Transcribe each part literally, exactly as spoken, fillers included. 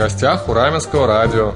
гостях у Раменского радио.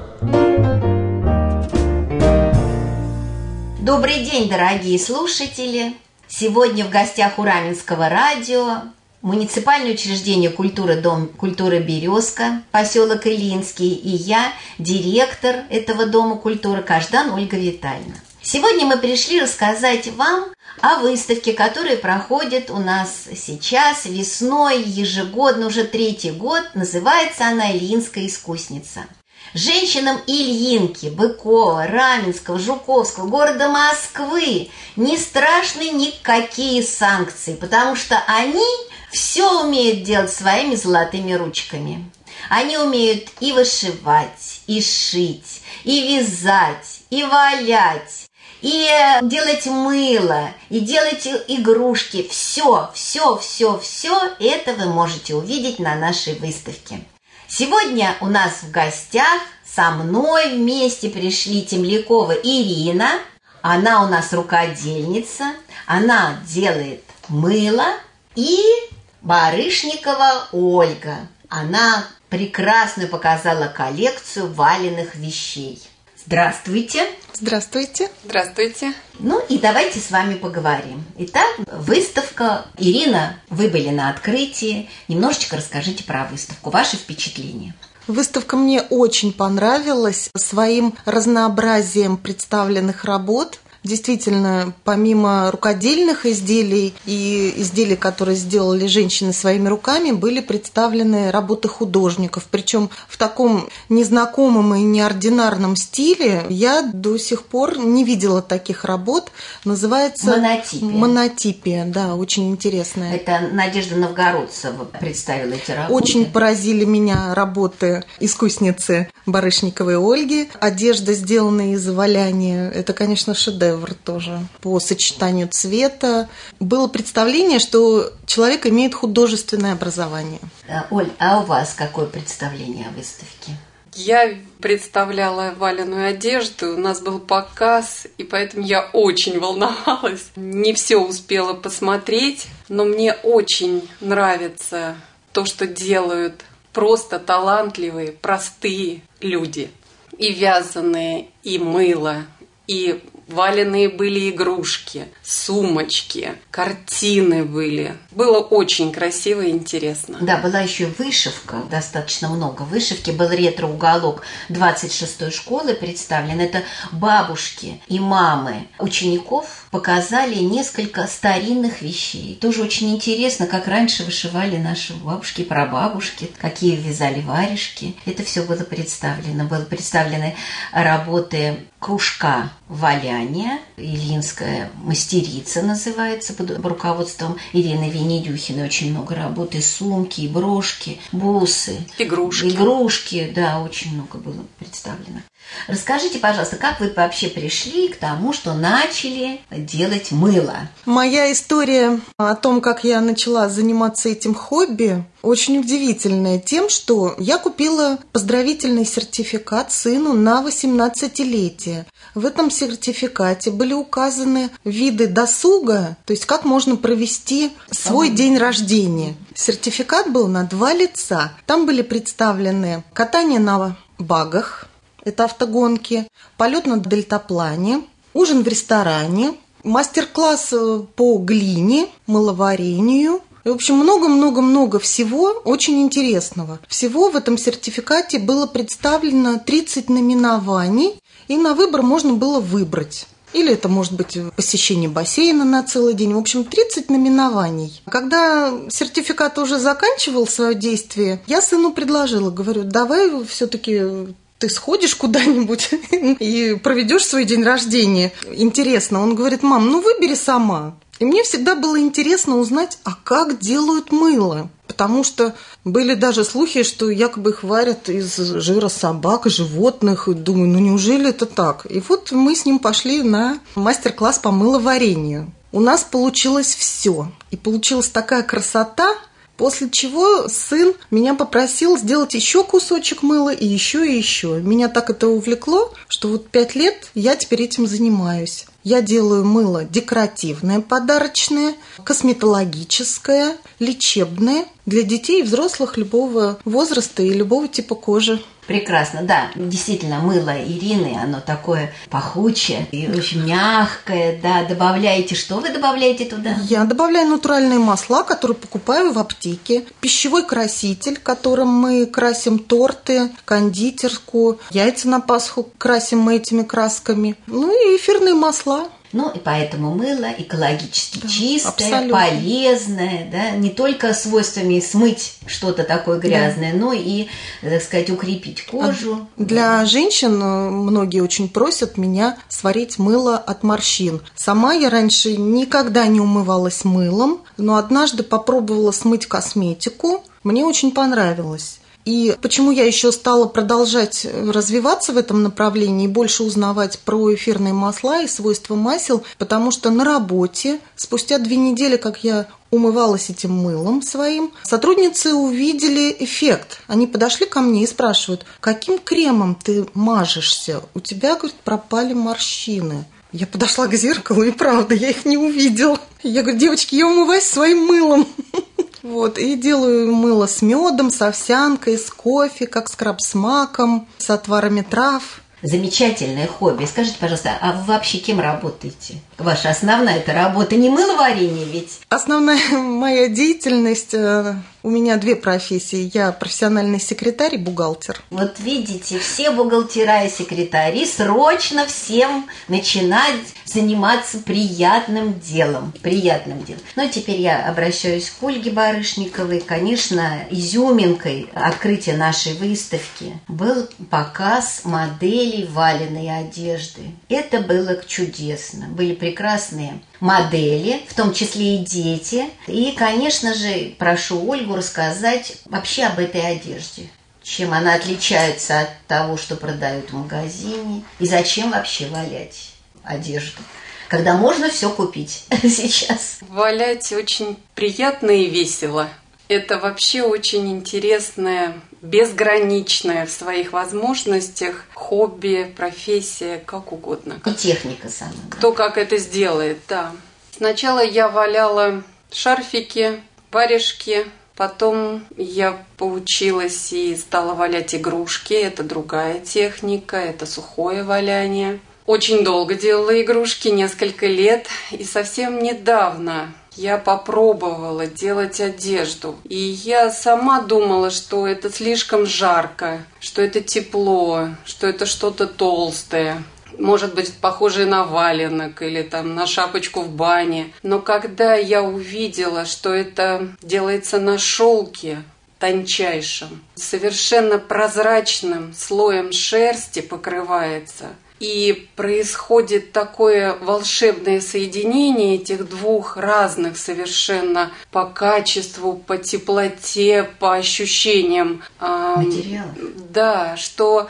Добрый день, дорогие слушатели! Сегодня в гостях у Раменского радио муниципальное учреждение культуры Дом культуры «Березка», поселок Илинский, и я, директор этого Дома культуры, Каждан Ольга Витальевна. Сегодня мы пришли рассказать вам о выставке, которая проходит у нас сейчас весной, ежегодно, уже третий год. Называется она «Ильинская искусница». Женщинам Ильинки, Быкова, Раменского, Жуковского, города Москвы не страшны никакие санкции, потому что они все умеют делать своими золотыми ручками. Они умеют и вышивать, и шить, и вязать, и валять, и делать мыло, и делать игрушки. Все, все, все, все это вы можете увидеть на нашей выставке. Сегодня у нас в гостях со мной вместе пришли Темлякова Ирина. Она у нас рукодельница, она делает мыло, и Барышникова Ольга. Она прекрасно показала коллекцию валенных вещей. Здравствуйте. Здравствуйте. Здравствуйте. Ну и давайте с вами поговорим. Итак, выставка. Ирина, вы были на открытии. Немножечко расскажите про выставку, ваши впечатления. Выставка мне очень понравилась своим разнообразием представленных работ. Действительно, помимо рукодельных изделий и изделий, которые сделали женщины своими руками, были представлены работы художников. Причем в таком незнакомом и неординарном стиле я до сих пор не видела таких работ. Называется монотипия. Монотипия, да, очень интересная. Это Надежда Новгородцева представила эти работы. Очень поразили меня работы искусницы Барышниковой Ольги. Одежда, сделанная из валяния, это, конечно, шедевр тоже по сочетанию цвета. Было представление, что человек имеет художественное образование. Оль, а у вас какое представление о выставке? Я представляла валеную одежду, у нас был показ, и поэтому я очень волновалась. Не все успела посмотреть, но мне очень нравится то, что делают просто талантливые, простые люди. И вязаные, и мыло, и валенные были игрушки, сумочки, картины были. Было очень красиво и интересно. Да, была еще вышивка, достаточно много вышивки. Был ретро-уголок двадцать шестой школы представлен. Это бабушки и мамы учеников показали несколько старинных вещей. Тоже очень интересно, как раньше вышивали наши бабушки, прабабушки, какие вязали варежки. Это все было представлено. Были представлены работы кружка валяния, Ильинская мастерица называется, под руководством Ирины Венедюхиной. Очень много работы, и сумки, и брошки, бусы. Игрушки. Игрушки, да, очень много было представлено. Расскажите, пожалуйста, как вы вообще пришли к тому, что начали делать мыло? Моя история о том, как я начала заниматься этим хобби, очень удивительная тем, что я купила поздравительный сертификат сыну на восемнадцатилетие. В этом сертификате были указаны виды досуга, то есть как можно провести свой а, день рождения. Сертификат был на два лица. Там были представлены катание на багах, это автогонки, полет на дельтаплане, ужин в ресторане, мастер-класс по глине, мыловарению. В общем, много-много-много всего очень интересного. Всего в этом сертификате было представлено тридцать наименований, и на выбор можно было выбрать. Или это может быть посещение бассейна на целый день. В общем, тридцать наименований. Когда сертификат уже заканчивал свое действие, я сыну предложила, говорю, давай все-таки ты сходишь куда-нибудь и проведешь свой день рождения. Интересно. Он говорит, мам, ну выбери сама. И мне всегда было интересно узнать, а как делают мыло. Потому что были даже слухи, что якобы их варят из жира собак, животных. И думаю, ну неужели это так? И вот мы с ним пошли на мастер-класс по мыловарению. У нас получилось все. И получилась такая красота, после чего сын меня попросил сделать еще кусочек мыла и еще и еще. Меня так это увлекло, что вот пять лет я теперь этим занимаюсь. Я делаю мыло декоративное, подарочное, косметологическое, лечебное для детей и взрослых любого возраста и любого типа кожи. Прекрасно, да. Действительно, мыло Ирины, оно такое пахучее и очень мягкое, да. Добавляете, что вы добавляете туда? Я добавляю натуральные масла, которые покупаю в аптеке, пищевой краситель, которым мы красим торты, кондитерку, яйца на Пасху красим мы этими красками, ну и эфирные масла. Ну, и поэтому мыло экологически да, чистое, абсолютно. Полезное, да, не только свойствами смыть что-то такое грязное, да. но и, так сказать, укрепить кожу. Для женщин многие очень просят меня сварить мыло от морщин. Сама я раньше никогда не умывалась мылом, но однажды попробовала смыть косметику, мне очень понравилось. И почему я еще стала продолжать развиваться в этом направлении и больше узнавать про эфирные масла и свойства масел, потому что на работе, спустя две недели, как я умывалась этим мылом своим, сотрудницы увидели эффект. Они подошли ко мне и спрашивают: каким кремом ты мажешься? У тебя, говорит, пропали морщины. Я подошла к зеркалу, и правда, я их не увидела. Я говорю: девочки, я умываюсь своим мылом. Вот, и делаю мыло с медом, с овсянкой, с кофе, как скраб с маком, с отварами трав. Замечательное хобби. Скажите, пожалуйста, а вы вообще кем работаете? Ваша основная это работа не мыловарение ведь? Основная моя деятельность, у меня две профессии. Я профессиональный секретарь и бухгалтер. Вот видите, все бухгалтера и секретари срочно всем начинать заниматься приятным делом. Приятным делом. Ну, теперь я обращаюсь к Ольге Барышниковой. Конечно, изюминкой открытия нашей выставки был показ моделей Валиной одежды. Это было чудесно. Были прекрасные модели, в том числе и дети. И, конечно же, прошу Ольгу рассказать вообще об этой одежде. Чем она отличается от того, что продают в магазине. И зачем вообще валять одежду, когда можно все купить сейчас. Валять очень приятно и весело. Это вообще очень интересное, безграничное в своих возможностях хобби, профессия, как угодно. И техника сама. Кто как это сделает, да. Сначала я валяла шарфики, варежки, потом я поучилась и стала валять игрушки. Это другая техника, это сухое валяние. Очень долго делала игрушки, несколько лет, и совсем недавно я попробовала делать одежду. И я сама думала, что это слишком жарко, что это тепло, что это что-то толстое. Может быть, похожее на валенок или там на шапочку в бане. Но когда я увидела, что это делается на шелке, тончайшем, совершенно прозрачным слоем шерсти покрывается, и происходит такое волшебное соединение этих двух разных совершенно по качеству, по теплоте, по ощущениям материалов. Да, что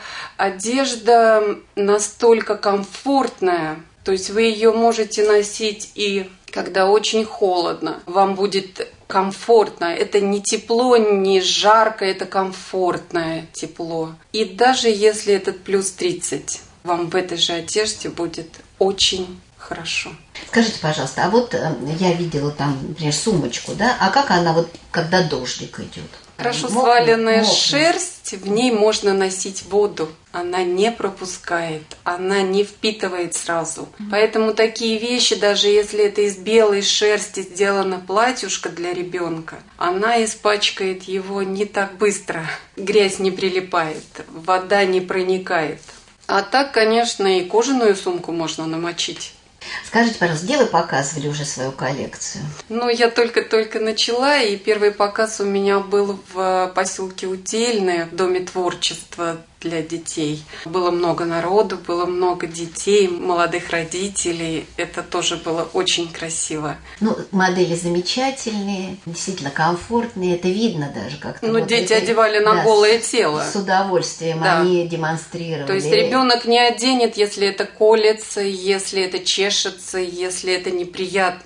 одежда настолько комфортная, то есть вы ее можете носить и когда очень холодно, вам будет комфортно. Это не тепло, не жарко, это комфортное тепло. И даже если этот плюс тридцать, вам в этой же одежде будет очень хорошо. Скажите, пожалуйста, а вот я видела там, например, сумочку, да? А как она вот, когда дождик идет? Хорошо Мокнет, сваленная мокнет. шерсть, в ней можно носить воду. Она не пропускает, она не впитывает сразу. Mm-hmm. Поэтому такие вещи, даже если это из белой шерсти сделано платьюшко для ребенка, она испачкает его не так быстро. Грязь не прилипает, вода не проникает. А так, конечно, и кожаную сумку можно намочить. Скажите, пожалуйста, где вы показывали уже свою коллекцию? Ну, я только-только начала, и первый показ у меня был в поселке Удельное, в Доме творчества для детей. Было много народу, было много детей, молодых родителей. Это тоже было очень красиво. Ну, модели замечательные, действительно комфортные. Это видно даже как-то. Ну, вот дети это, одевали на да, голое с, тело. С удовольствием да. Они демонстрировали. То есть ребенок не оденет, если это колется, если это чешется, если это неприятно.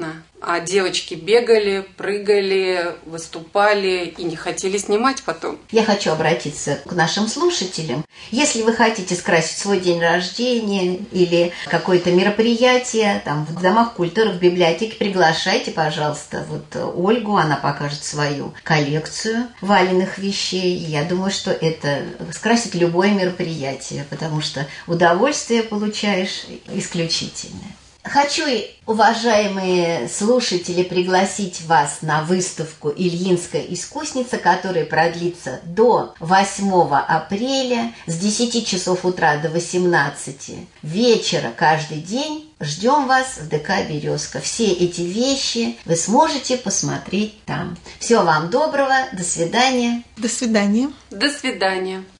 а девочки бегали, прыгали, выступали и не хотели снимать потом. Я хочу обратиться к нашим слушателям. Если вы хотите скрасить свой день рождения или какое-то мероприятие там, в домах культуры, в библиотеке, приглашайте, пожалуйста, вот Ольгу, она покажет свою коллекцию валенных вещей. Я думаю, что это скрасит любое мероприятие, потому что удовольствие получаешь исключительное. Хочу, уважаемые слушатели, пригласить вас на выставку «Ильинская искусница», которая продлится до восьмого апреля с десяти часов утра до восемнадцати вечера каждый день. Ждем вас в ДК «Березка». Все эти вещи вы сможете посмотреть там. Всего вам доброго. До свидания. До свидания. До свидания.